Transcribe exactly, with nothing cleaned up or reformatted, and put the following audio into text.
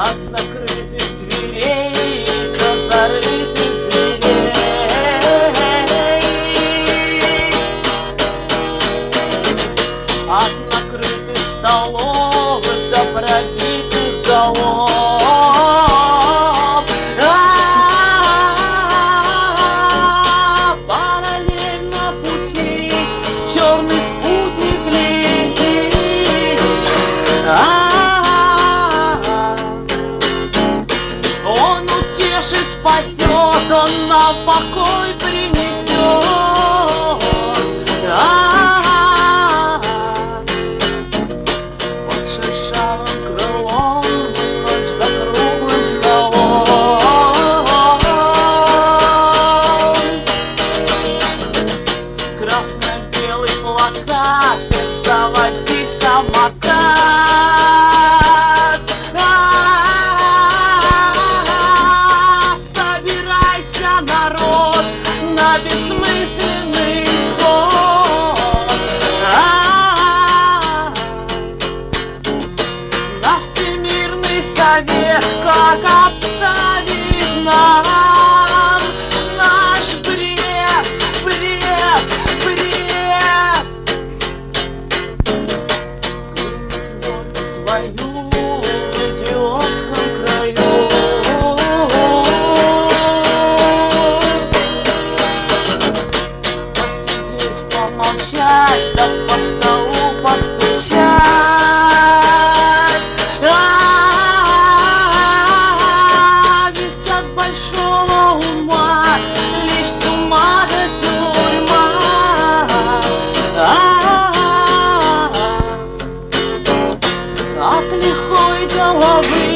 От закрытых дверей до зарытых зверей, от накрытых столов до пробитых голов. А-а-а, параллельно пути черный спутник летит. А-а-а, он утешит, спасет, он нам покой принесет. А-а-а, под шершавым крылом ночь за круглым столом. Красно-белый плакат, заводи самокат. А-а-а, собирайся, народ, на бессмысленный исход. А-а-а, наш Всемирный Совет как обставит нам наш бред, бред, бред. Крыть волю свою в идиотском краю. Посидеть, помолчать, да по столу постучать. А-а-а, ведь от большого ума лишь с ума да тюрьма. А-а-а, от лихой головы